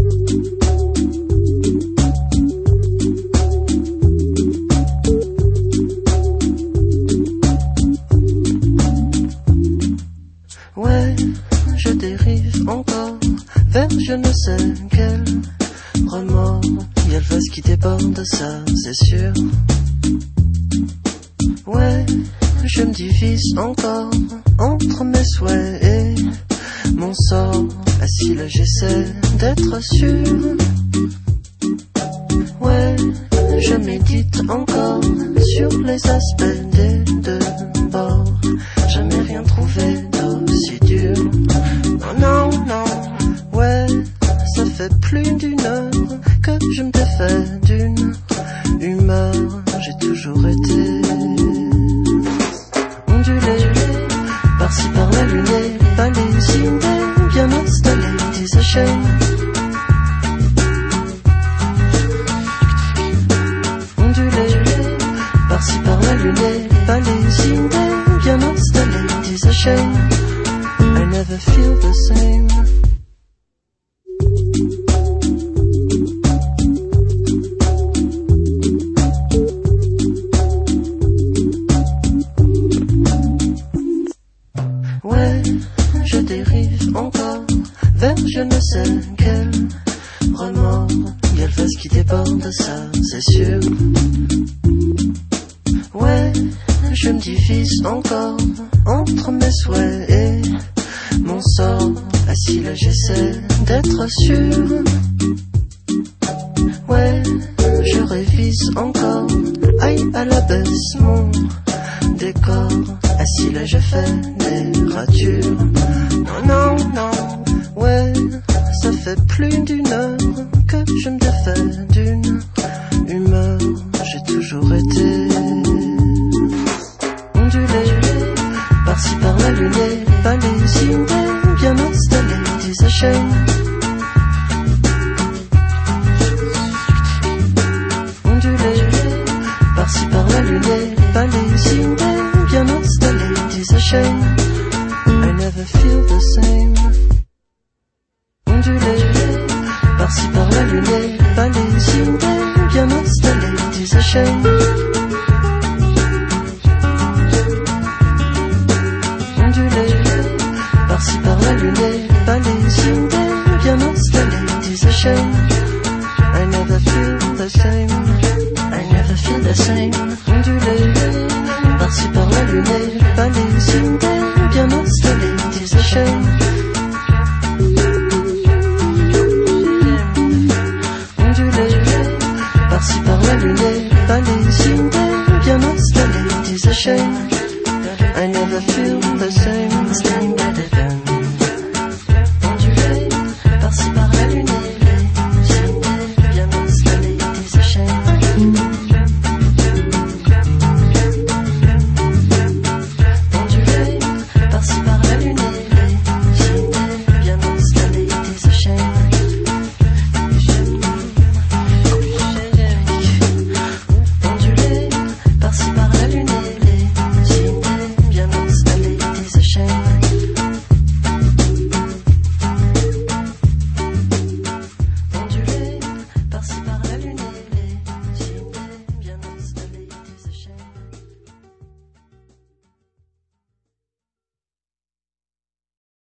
Ouais, je dérive encore vers je ne sais quel remords. Y'a le vase qui déborde, ça c'est sûr. Ouais, je me divise encore entre mes souhaits et mon sort. Assis là j'essaie d'être sûr. Ouais, je médite encore sur les aspects des deux bords. Jamais rien trouvé d'aussi dur. Non, non, non, ouais, ça fait plus d'une heure que je me défais d'une humeur. J'ai toujours été ondulé, par-ci par-là luné, pas les idées bien installées, désachées. Ondulé, par-ci par-là luné, pas les idées bien installées, désachées. I never feel the same. Ouais, je dérive encore vers je ne sais quel remords. Y'a le vase qui déborde, ça c'est sûr. Ouais, je me divise encore entre mes souhaits et mon sort. Assis là j'essaie d'être sûr. Ouais, je révise encore, aïe à la baisse mon décor. Assis là je fais des ratures. Non, non, non, ouais, ça fait plus d'une heure que je me défais d'une humeur. J'ai toujours été ondulé, par-ci par-là luné, pas les idées bien installées, désachées. Ondulé, par-ci par-là luné, pas les idées bien installées, désachées. I never feel the same. Ondulé, par-ci par-là luné, pas les idées bien installées, désachées. Ondulé, par-ci par-là luné, pas les idées bien installées, désachées. I never feel the same. I never feel the same. Ondulé, par-ci par-là luné, pas les idées bien installées, désachées. Ondulé, par-ci par-là luné, pas les idées bien installées, désachées. I never feel the same.